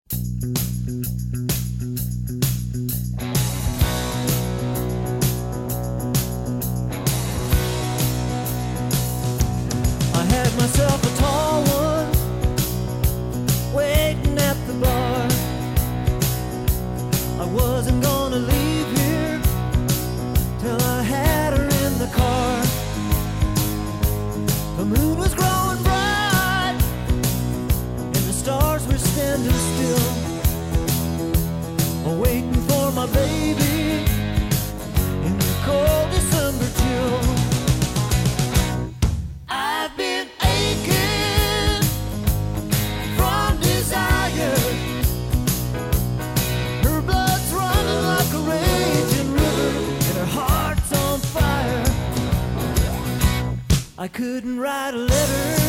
I had myself a tall one waiting at the bar. I wasn't gonna leave here till I had her in the car. The moon was growing bright and the stars were standing still, waiting for my baby in the cold December chill. I've been aching from desire. Her blood's running like a raging river and her heart's on fire. I couldn't write a letter